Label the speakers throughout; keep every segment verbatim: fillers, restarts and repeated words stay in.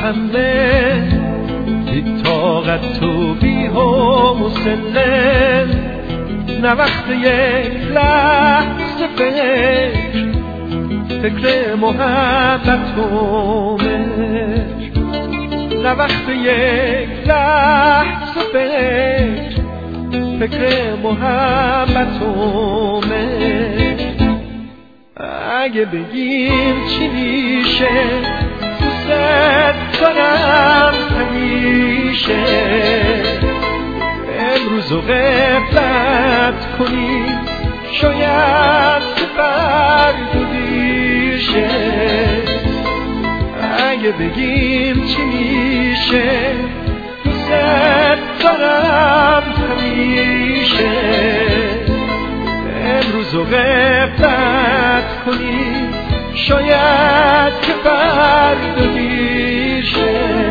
Speaker 1: همه بی طاقت و بی حوصله، نه وقت یک لحظه فکر فکر محبت و مهر، نه وقت یک لحظه فکر فکر محبت و مهر. اگه بگیم چی میشه دوست دارم همیشه، امروز و غفلت کنی شاید که فردا دیر شه. اگه بگیم چی میشه دوست دارم همیشه، امروز و غفلت کنی شاید که فردا دیر شه.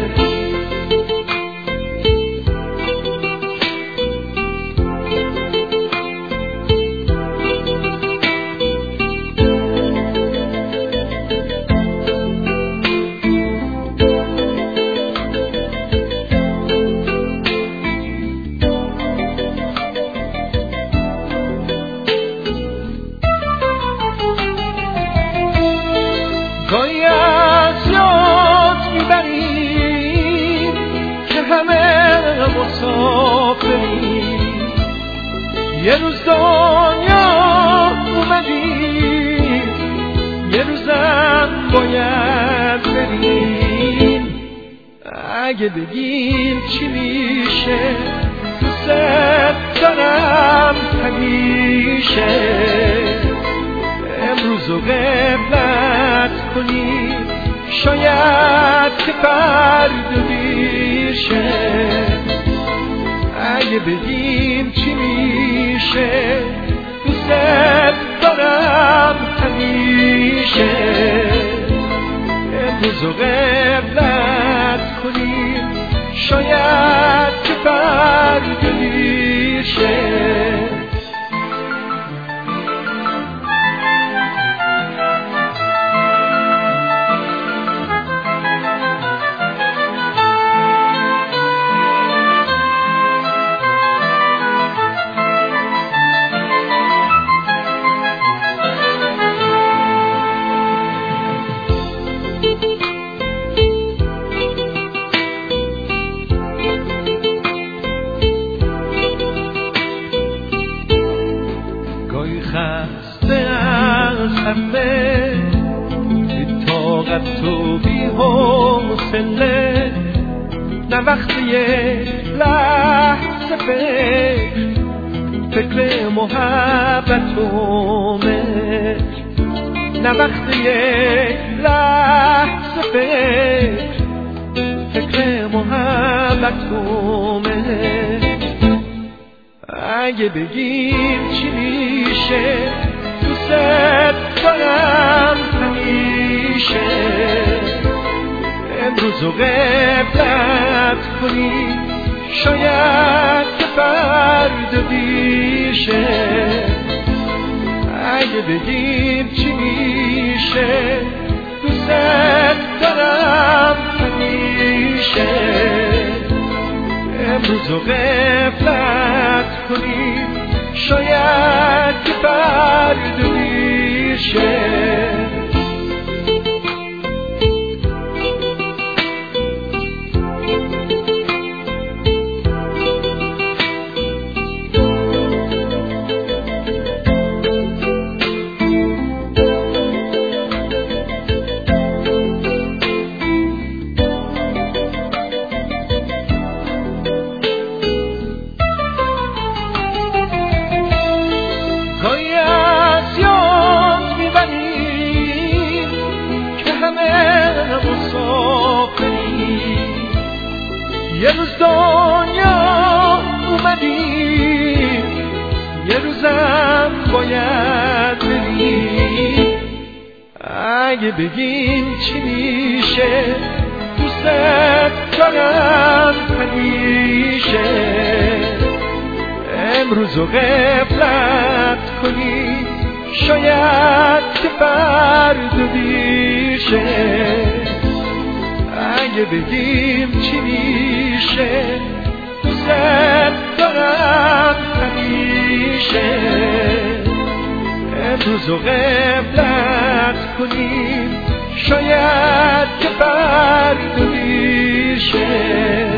Speaker 1: گاهی از یاد میبریم که همه مسافریم، یه روز دنیا اومدیم یه روزم باید بریم. اگه بگیم چی میشه دوست دارم همیشه، امروز و غفلت کنی شاید که فردا دیر شه. اگه بگیم چی میشه دوست دارم همیشه، امروز و غفلت کنی شاید که فردا دیر شه. خسته از همه بی طاقت و بی حوصله، نه وقت یک لحظه فکر فکر محبت و مهر، نه وقت یک لحظه فکر فکر محبت و مهر. اگه بگیم چی میشه دوست دارم همیشه، امروز و غفلت کنی شاید که فردا دیر شه. اگه بگیم چی میشه دوست دارم همیشه، امروز و غفلت کنی شاید که فردا دیر شه. گاهی از یاد میبریم که همه مسافریم، یه روز دنیا اومدیم یه روزم باید بریم. اگه بگیم چی میشه دوست دارم همیشه، امروز و غفلت کنی شاید که فردا دیر شه. اگه بگیم چی میشه، دوست دارم همیشه. امروز رو قبلت کنیم، شاید که فردا میشه.